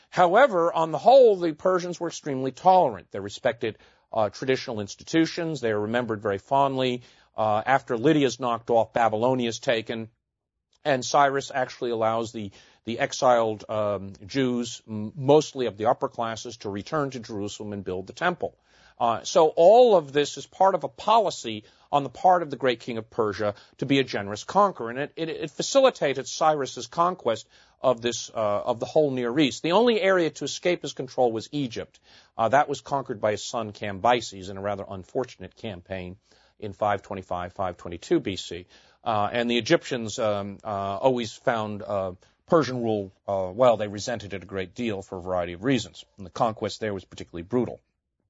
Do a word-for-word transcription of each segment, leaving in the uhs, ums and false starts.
However, on the whole, the Persians were extremely tolerant. They respected uh, traditional institutions. They are remembered very fondly. Uh, after Lydia's knocked off, Babylonia's taken, and Cyrus actually allows the, the exiled um, Jews, m- mostly of the upper classes, to return to Jerusalem and build the temple. Uh, so all of this is part of a policy on the part of the great king of Persia to be a generous conqueror, and it, it, it facilitated Cyrus's conquest of this uh, of the whole Near East. The only area to escape his control was Egypt. Uh, that was conquered by his son Cambyses in a rather unfortunate campaign in five twenty-five, five twenty-two B C. Uh, and the Egyptians um, uh, always found uh, Persian rule, uh, well, they resented it a great deal for a variety of reasons, and the conquest there was particularly brutal.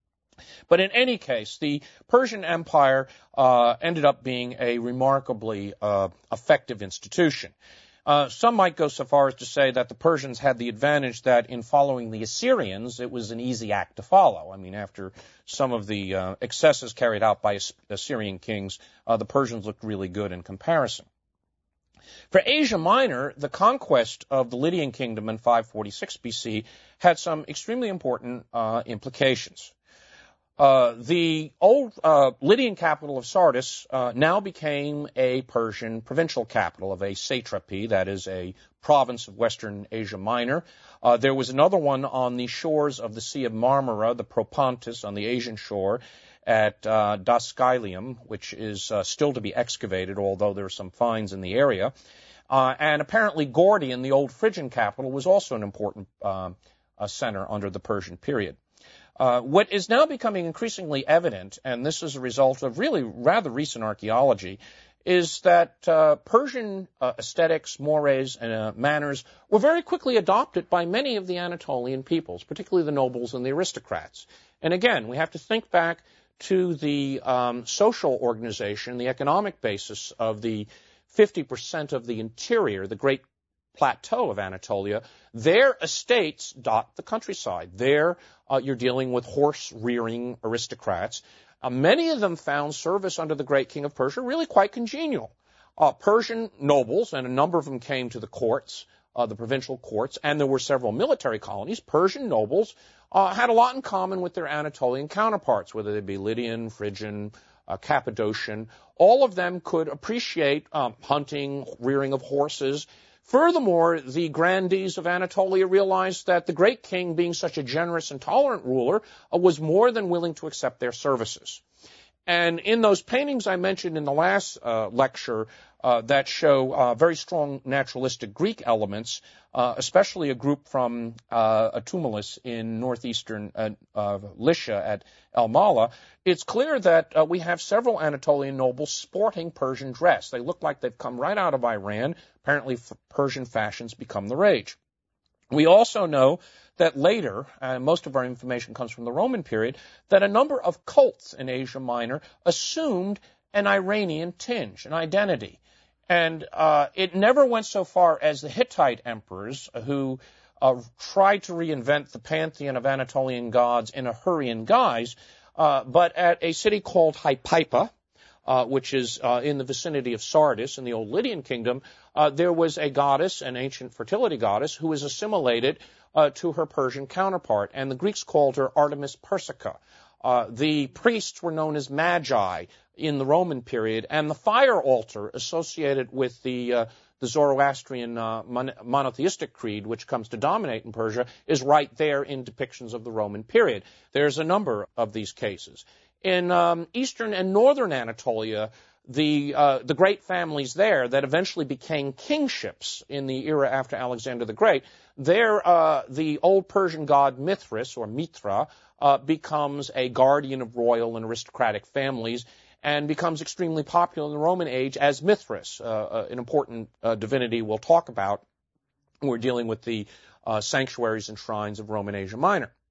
But in any case, the Persian Empire uh, ended up being a remarkably uh, effective institution. Uh, some might go so far as to say that the Persians had the advantage that in following the Assyrians, it was an easy act to follow. I mean, after some of the uh, excesses carried out by Assyrian kings, uh, the Persians looked really good in comparison. For Asia Minor, the conquest of the Lydian kingdom in five forty-six B C had some extremely important uh, implications. Uh, the old uh, Lydian capital of Sardis uh, now became a Persian provincial capital of a satrapy, that is a province of western Asia Minor. Uh, there was another one on the shores of the Sea of Marmara, the Propontis, on the Asian shore, at uh, Daskylium, which is uh, still to be excavated, although there are some finds in the area. Uh, and apparently Gordian, the old Phrygian capital, was also an important uh, uh, center under the Persian period. Uh, what is now becoming increasingly evident, and this is a result of really rather recent archaeology, is that uh, Persian uh, aesthetics, mores, and uh, manners were very quickly adopted by many of the Anatolian peoples, particularly the nobles and the aristocrats. And again, we have to think back to the um, social organization, the economic basis of the fifty percent of the interior, the great plateau of Anatolia. Their estates dot the countryside. There uh, you're dealing with horse-rearing aristocrats. Uh, many of them found service under the great king of Persia really quite congenial. Uh, Persian nobles, and a number of them came to the courts, uh, the provincial courts, and there were several military colonies. Persian nobles uh, had a lot in common with their Anatolian counterparts, whether they be Lydian, Phrygian, uh, Cappadocian. All of them could appreciate um, hunting, rearing of horses. Furthermore, the grandees of Anatolia realized that the great king, being such a generous and tolerant ruler, uh, was more than willing to accept their services. And in those paintings I mentioned in the last uh, lecture uh, that show uh, very strong naturalistic Greek elements, uh, especially a group from uh, Atumulus in northeastern uh, uh, Lycia at El Mala, it's clear that uh, we have several Anatolian nobles sporting Persian dress. They look like they've come right out of Iran. Apparently, Persian fashions become the rage. We also know that later, and most of our information comes from the Roman period, that a number of cults in Asia Minor assumed an Iranian tinge, an identity. And uh, it never went so far as the Hittite emperors who uh, tried to reinvent the pantheon of Anatolian gods in a Hurrian guise, uh, but at a city called Hypaipa, Uh, which is uh, in the vicinity of Sardis in the old Lydian kingdom, uh, there was a goddess, an ancient fertility goddess, who was assimilated uh, to her Persian counterpart, and the Greeks called her Artemis Persica. Uh, the priests were known as magi in the Roman period, and the fire altar associated with the uh, the Zoroastrian uh, mon- monotheistic creed, which comes to dominate in Persia, is right there in depictions of the Roman period. There's a number of these cases. In um, eastern and northern Anatolia, the uh, the great families there that eventually became kingships in the era after Alexander the Great, there uh, the old Persian god Mithras, or Mithra, uh, becomes a guardian of royal and aristocratic families and becomes extremely popular in the Roman age as Mithras, uh, uh, an important uh, divinity we'll talk about when we're dealing with the uh, sanctuaries and shrines of Roman Asia Minor.